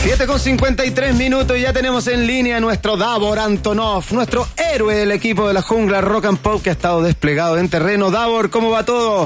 7:53 ya tenemos en línea a nuestro Davor Antonov, nuestro héroe del equipo de la jungla Rock and Pop que ha estado desplegado en terreno. Davor, ¿cómo va todo?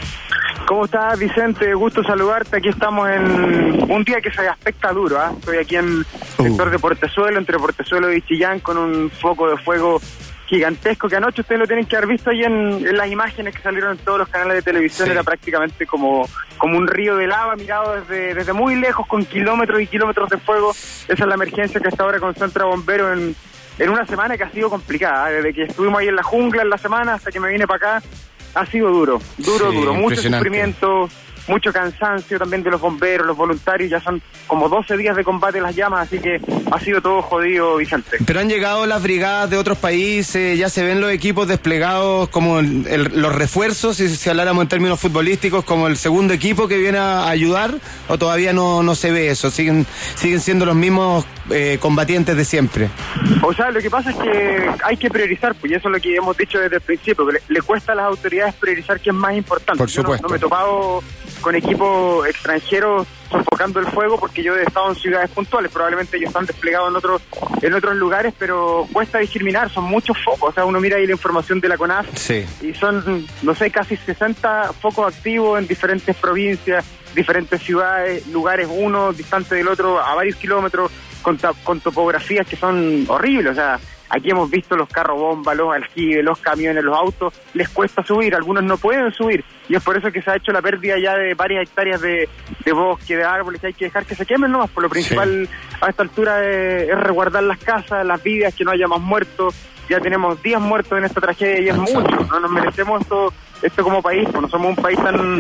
¿Cómo estás, Vicente? Gusto saludarte. Aquí estamos en un día que se aspecta duro, ¿eh? Estoy aquí en el sector de Portezuelo, entre Portezuelo y Chillán, con un foco de fuego gigantesco que anoche ustedes lo tienen que haber visto ahí en las imágenes que salieron en todos los canales de televisión. Sí. Era prácticamente como un río de lava mirado desde muy lejos, con kilómetros y kilómetros de fuego. Esa es la emergencia que hasta ahora concentra bomberos en una semana que ha sido complicada, ¿eh? Desde que estuvimos ahí en la jungla en la semana hasta que me vine para acá. Ha sido duro, mucho sufrimiento, mucho cansancio también de los bomberos, los voluntarios. Ya son como 12 días de combate en las llamas, así que ha sido todo jodido, Vicente. Pero han llegado las brigadas de otros países, ya se ven los equipos desplegados como los refuerzos, si habláramos en términos futbolísticos, como el segundo equipo que viene a ayudar, o todavía no se ve eso, siguen siendo los mismos combatientes de siempre. O sea, lo que pasa es que hay que priorizar, pues, y eso es lo que hemos dicho desde el principio, que le cuesta a las autoridades priorizar qué es más importante. Por supuesto. No me he topado con equipos extranjeros sofocando el fuego, porque yo he estado en ciudades puntuales, probablemente ellos están desplegados en otros lugares, pero cuesta discriminar, son muchos focos. O sea, uno mira ahí la información de la CONAF, sí, y son, no sé, casi 60 focos activos en diferentes provincias, diferentes ciudades, lugares uno distante del otro a varios kilómetros, con topografías que son horribles. O sea, aquí hemos visto los carros bomba, los aljibes, los camiones, los autos, les cuesta subir, algunos no pueden subir, y es por eso que se ha hecho la pérdida ya de varias hectáreas de bosque, de árboles, que hay que dejar que se quemen nomás. Por lo principal, sí, a esta altura es resguardar las casas, las vidas, que no haya más muertos. Ya tenemos 10 muertos en esta tragedia y es mucho, no nos merecemos esto como país, pues no somos un país tan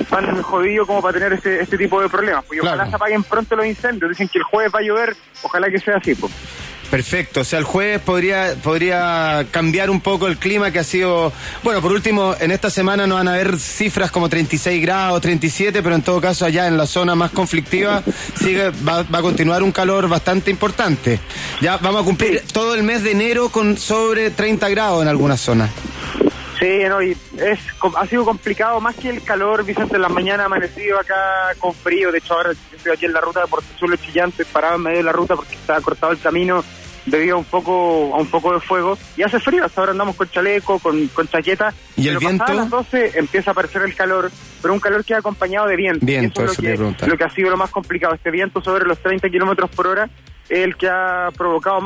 jodido como para tener este tipo de problemas. Pues, claro. Ojalá se apaguen pronto los incendios, dicen que el jueves va a llover, ojalá que sea así, pues. Perfecto, o sea, el jueves podría cambiar un poco el clima, que ha sido, bueno, por último, en esta semana no van a haber cifras como 36 grados, 37, pero en todo caso allá en la zona más conflictiva va a continuar un calor bastante importante. Ya vamos a cumplir todo el mes de enero con sobre 30 grados en algunas zonas. Sí, no, y ha sido complicado, más que el calor, Vicente. En las mañanas ha amanecido acá con frío. De hecho, ahora estoy aquí en la ruta de Portezuelo Chillán, parado en medio de la ruta porque estaba cortado el camino debido a un poco de fuego, y hace frío. Hasta ahora andamos con chaleco, con chaqueta. ¿Y el viento? A las 12 empieza a aparecer el calor, pero un calor que ha acompañado de viento. Eso es lo que ha sido lo más complicado. Este viento sobre los 30 kilómetros por hora es el que ha provocado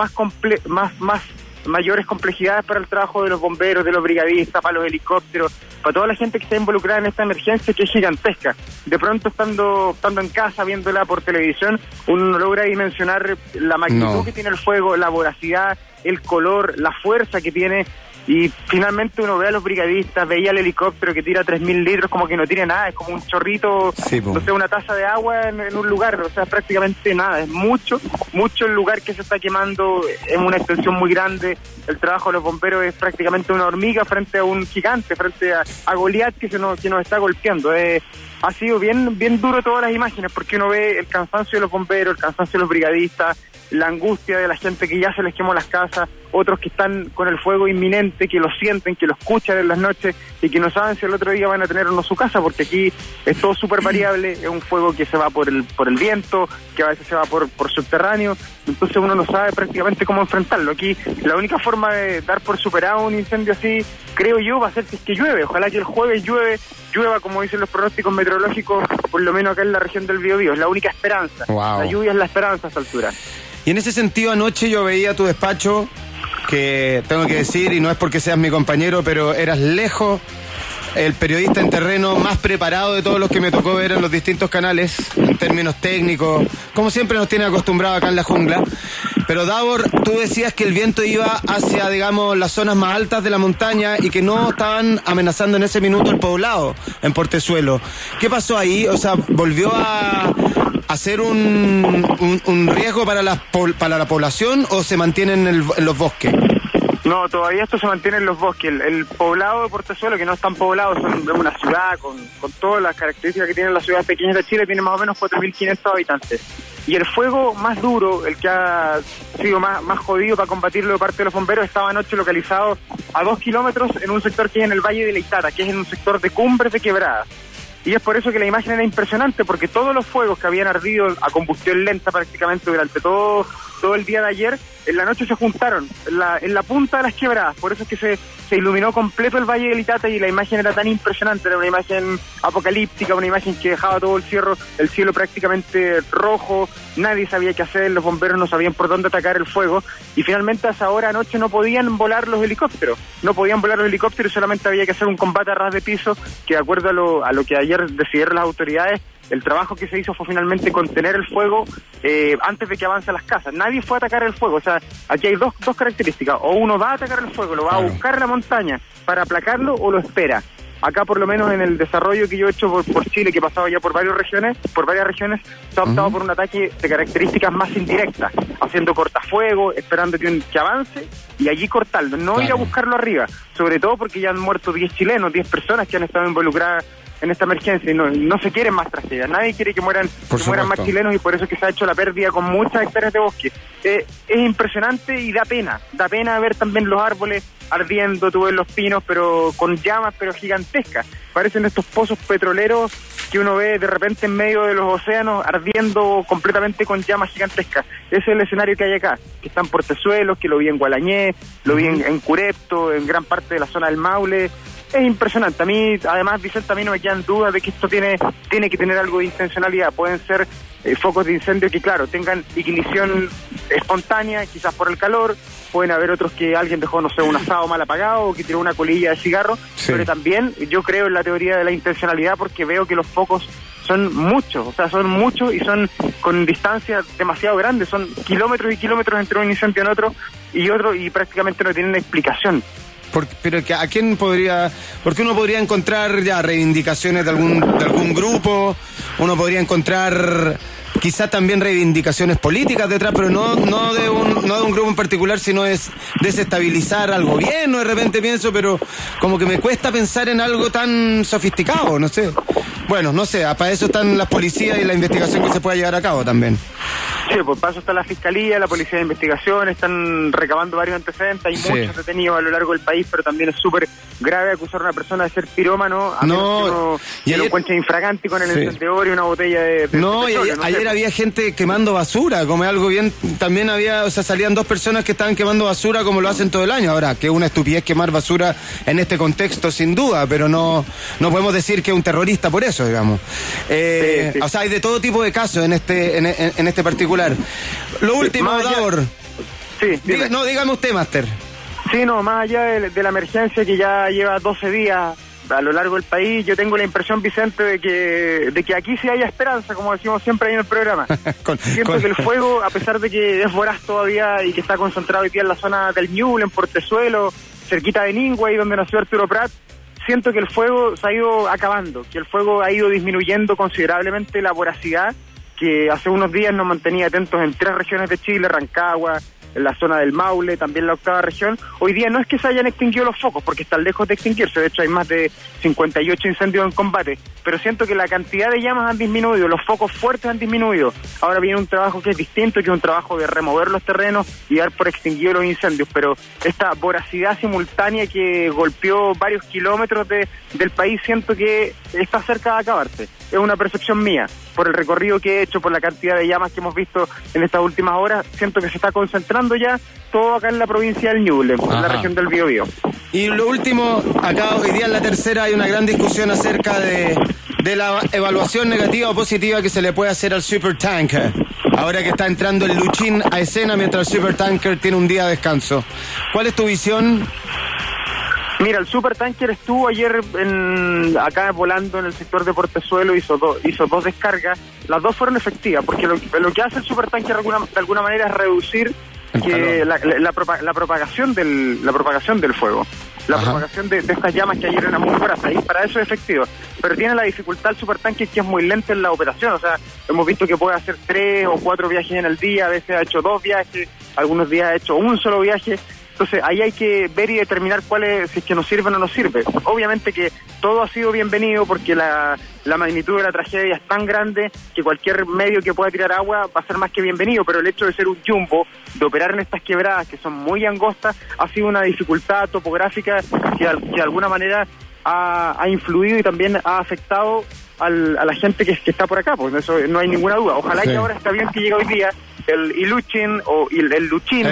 mayores complejidades para el trabajo de los bomberos, de los brigadistas, para los helicópteros, para toda la gente que está involucrada en esta emergencia, que es gigantesca. De pronto, estando en casa, viéndola por televisión, uno no logra dimensionar la magnitud que tiene el fuego, la voracidad, el color, la fuerza que tiene. Y finalmente uno ve a los brigadistas, veía el helicóptero que tira 3.000 litros, como que no tiene nada, es como un chorrito, no sé, una taza de agua en un lugar. O sea, prácticamente nada, es mucho el lugar que se está quemando, es una extensión muy grande. El trabajo de los bomberos es prácticamente una hormiga frente a un gigante, frente a Goliat que nos está golpeando. Ha sido bien duro todas las imágenes, porque uno ve el cansancio de los bomberos, el cansancio de los brigadistas, la angustia de la gente que ya se les quemó las casas, otros que están con el fuego inminente, que lo sienten, que lo escuchan en las noches y que no saben si el otro día van a tener o no su casa, porque aquí es todo súper variable. Es un fuego que se va por el viento, que a veces se va por subterráneo, entonces uno no sabe prácticamente cómo enfrentarlo. Aquí la única forma de dar por superado un incendio así, creo yo, va a ser si es que llueve. Ojalá que el jueves llueva como dicen los pronósticos meteorológicos, por lo menos acá en la región del Biobío. Es la única esperanza. Wow. La lluvia es la esperanza a esta altura. Y en ese sentido, anoche yo veía tu despacho, que tengo que decir, y no es porque seas mi compañero, pero eras lejos el periodista en terreno más preparado de todos los que me tocó ver en los distintos canales, en términos técnicos, como siempre nos tiene acostumbrado acá en la jungla. Pero Davor, tú decías que el viento iba hacia, digamos, las zonas más altas de la montaña y que no estaban amenazando en ese minuto el poblado en Portezuelo. ¿Qué pasó ahí? O sea, ¿volvió a ser un riesgo para la población o se mantienen en los bosques? No, todavía esto se mantiene en los bosques. El poblado de Portezuelo, que no es tan poblado, es una ciudad con todas las características que tienen las ciudades pequeñas de Chile, tiene más o menos 4.500 habitantes. Y el fuego más duro, el que ha sido más jodido para combatirlo de parte de los bomberos, estaba anoche localizado a 2 kilómetros en un sector que es en el Valle de la Itata, que es en un sector de cumbres de quebradas. y es por eso que la imagen era impresionante, porque todos los fuegos que habían ardido a combustión lenta prácticamente durante todo el día de ayer, en la noche se juntaron en la punta de las quebradas. Por eso es que se iluminó completo el Valle del Itata y la imagen era tan impresionante. Era una imagen apocalíptica, una imagen que dejaba todo el cielo prácticamente rojo. Nadie sabía qué hacer, los bomberos no sabían por dónde atacar el fuego, y finalmente a esa hora anoche no podían volar los helicópteros, solamente había que hacer un combate a ras de piso, que de acuerdo a lo que ayer decidieron las autoridades, el trabajo que se hizo fue finalmente contener el fuego antes de que avance a las casas. Nadie fue a atacar el fuego. O sea, aquí hay dos características: o uno va a atacar el fuego, lo va a buscar en la montaña para aplacarlo, o lo espera. Acá, por lo menos en el desarrollo que yo he hecho por Chile, que he pasado ya por varias regiones, se ha optado por un ataque de características más indirectas, haciendo cortafuego, esperando que avance y allí cortarlo, no ir a buscarlo arriba, sobre todo porque ya han muerto 10 chilenos, 10 personas que han estado involucradas en esta emergencia, y no se quieren más tragedias. Nadie quiere que mueran más chilenos, y por eso es que se ha hecho la pérdida con muchas hectáreas de bosque. Es impresionante y da pena ver también los árboles ardiendo, tú ves los pinos, pero con llamas, pero gigantescas. Parecen estos pozos petroleros que uno ve de repente en medio de los océanos ardiendo completamente con llamas gigantescas. Ese es el escenario que hay acá, que está en Portezuelos, que lo vi en Gualañé, lo vi en Curepto, en gran parte de la zona del Maule. Es impresionante. A mí, además, Vicente, a mí no me quedan dudas de que esto tiene que tener algo de intencionalidad. Pueden ser focos de incendio que, claro, tengan ignición espontánea, quizás por el calor. Pueden haber otros que alguien dejó, no sé, un asado mal apagado, o que tiró una colilla de cigarro. Sí. Pero también yo creo en la teoría de la intencionalidad, porque veo que los focos son muchos, y son con distancias demasiado grandes. Son kilómetros y kilómetros entre un incendio en otro, y prácticamente no tienen explicación. Pero ¿a quién podría? Porque uno podría encontrar ya reivindicaciones de algún grupo, uno podría encontrar quizás también reivindicaciones políticas detrás, pero no de un grupo en particular, sino es desestabilizar al gobierno. De repente pienso, pero como que me cuesta pensar en algo tan sofisticado, no sé. Bueno, no sé, para eso están las policías y la investigación que se pueda llevar a cabo también. Sí, pues para eso está la Fiscalía, la Policía de Investigación, están recabando varios antecedentes, hay muchos detenidos a lo largo del país, pero también es súper grave acusar a una persona de ser pirómano, a menos que lo encuentre infraganti con el encendedor y una botella de petróleo, ayer había gente quemando basura, como algo bien, también salían 2 personas que estaban quemando basura como lo hacen todo el año. Ahora, que es una estupidez quemar basura en este contexto, sin duda, pero no podemos decir que es un terrorista por eso, digamos. Sí. O sea, hay de todo tipo de casos en este particular. Lo último, Davor. Sí, dígame usted, Máster. Sí, más allá de la emergencia que ya lleva 12 días a lo largo del país, yo tengo la impresión, Vicente, de que aquí sí hay esperanza, como decimos siempre ahí en el programa. Siento que el fuego, a pesar de que es voraz todavía y que está concentrado hoy día en la zona del Ñuble, en Portezuelo, cerquita de Ningüe, donde nació Arturo Prat, siento que el fuego se ha ido acabando, que el fuego ha ido disminuyendo considerablemente la voracidad que hace unos días nos mantenía atentos en 3 regiones de Chile: Rancagua, en la zona del Maule, también la 8ª región. Hoy día no es que se hayan extinguido los focos, porque están lejos de extinguirse. De hecho, hay más de 58 incendios en combate, pero siento que la cantidad de llamas han disminuido, los focos fuertes han disminuido. Ahora viene un trabajo que es distinto, que es un trabajo de remover los terrenos y dar por extinguidos los incendios, pero esta voracidad simultánea que golpeó varios kilómetros del país, siento que está cerca de acabarse. Es una percepción mía, por el recorrido que he hecho, por la cantidad de llamas que hemos visto en estas últimas horas. Siento que se está concentrando ya todo acá en la provincia del Ñuble, en la región del Biobío. Y lo último, acá hoy día en la tercera hay una gran discusión acerca de la evaluación negativa o positiva que se le puede hacer al Supertanker, ahora que está entrando el Luchín a escena mientras el Supertanker tiene un día de descanso. ¿Cuál es tu visión? Mira, el Supertanker estuvo ayer acá volando en el sector de Portezuelo, hizo 2 descargas. Las 2 fueron efectivas, porque lo que hace el Supertanker de alguna manera es reducir la propagación del fuego, la propagación de estas llamas que ayer eran muy voraces, y para eso es efectivo. Pero tiene la dificultad el Supertanker que es muy lento en la operación. O sea, hemos visto que puede hacer 3 o 4 viajes en el día, a veces ha hecho 2 viajes, algunos días ha hecho un solo viaje. Entonces ahí hay que ver y determinar si es que nos sirve o no nos sirve. Obviamente que todo ha sido bienvenido, porque la magnitud de la tragedia es tan grande que cualquier medio que pueda tirar agua va a ser más que bienvenido, pero el hecho de ser un jumbo, de operar en estas quebradas que son muy angostas, ha sido una dificultad topográfica que de alguna manera ha influido y también ha afectado a la gente que está por acá, pues eso no hay ninguna duda. Ojalá que ahora este avión que llega hoy día, el Ilyushin o el Luchín,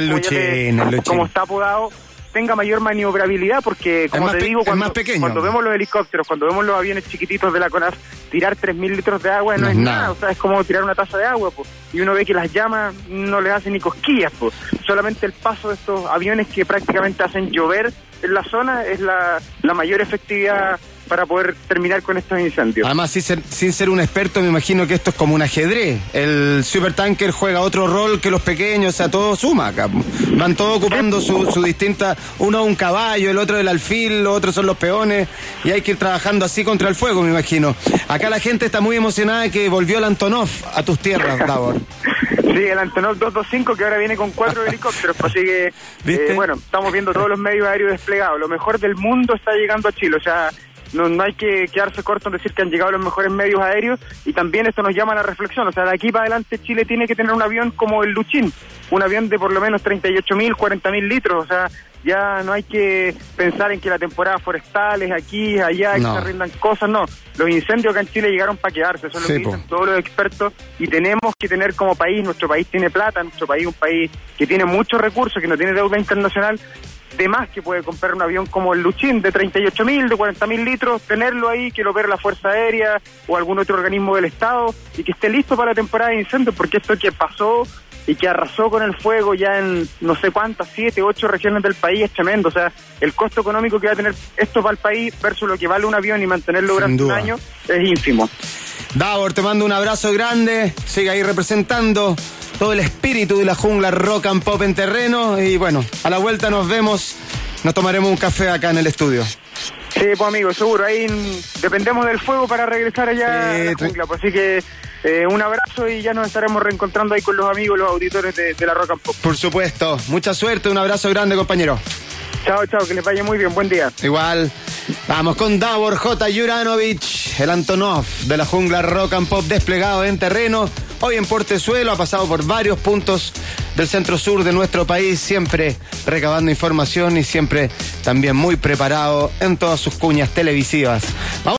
como está apodado, tenga mayor maniobrabilidad, porque como te digo, cuando vemos los helicópteros, cuando vemos los aviones chiquititos de la CONAF tirar 3.000 litros de agua no es nada, o sea, es como tirar una taza de agua, pues, y uno ve que las llamas no les hacen ni cosquillas, pues. Solamente el paso de estos aviones que prácticamente hacen llover en la zona es la mayor efectividad para poder terminar con estos incendios. Además, sin ser un experto, me imagino que esto es como un ajedrez. El supertanker juega otro rol que los pequeños, o sea, todo suma acá. Van todos ocupando su distinta... Uno un caballo, el otro el alfil, los otros son los peones, y hay que ir trabajando así contra el fuego, me imagino. Acá la gente está muy emocionada de que volvió el Antonov a tus tierras, Davor. Sí, el Antonov 225, que ahora viene con 4 helicópteros, así que, bueno, estamos viendo todos los medios aéreos desplegados. Lo mejor del mundo está llegando a Chile, o sea... No hay que quedarse corto en decir que han llegado los mejores medios aéreos, y también esto nos llama a la reflexión. O sea, de aquí para adelante Chile tiene que tener un avión como el Luchín, un avión de por lo menos 38.000, 40.000 litros. O sea, ya no hay que pensar en que la temporada forestal es aquí, allá, que se arrendan cosas, no. Los incendios acá en Chile llegaron para quedarse, eso es lo que dicen todos los expertos, y tenemos que tener como país, nuestro país tiene plata, nuestro país es un país que tiene muchos recursos, que no tiene deuda internacional, de más que puede comprar un avión como el Luchín de 38.000, de 40.000 litros, tenerlo ahí, que lo opere la Fuerza Aérea o algún otro organismo del Estado, y que esté listo para la temporada de incendios, porque esto que pasó y que arrasó con el fuego ya en no sé cuántas, 7, 8 regiones del país es tremendo. O sea, el costo económico que va a tener esto para el país versus lo que vale un avión y mantenerlo durante un año es ínfimo. Davor, te mando un abrazo grande, sigue ahí representando todo el espíritu de la jungla rock and pop en terreno, y bueno, a la vuelta nos vemos, nos tomaremos un café acá en el estudio. Sí, pues amigo, seguro, ahí dependemos del fuego para regresar allá a la jungla, pues, así que un abrazo y ya nos estaremos reencontrando ahí con los amigos, los auditores de la rock and pop. Por supuesto, mucha suerte, un abrazo grande, compañero. Chao, que les vaya muy bien, buen día. Igual, vamos con Davor J. Juranovic, el Antonov de la jungla rock and pop desplegado en terreno. Hoy en Portezuelo, ha pasado por varios puntos del centro-sur de nuestro país, siempre recabando información y siempre también muy preparado en todas sus cuñas televisivas. Vamos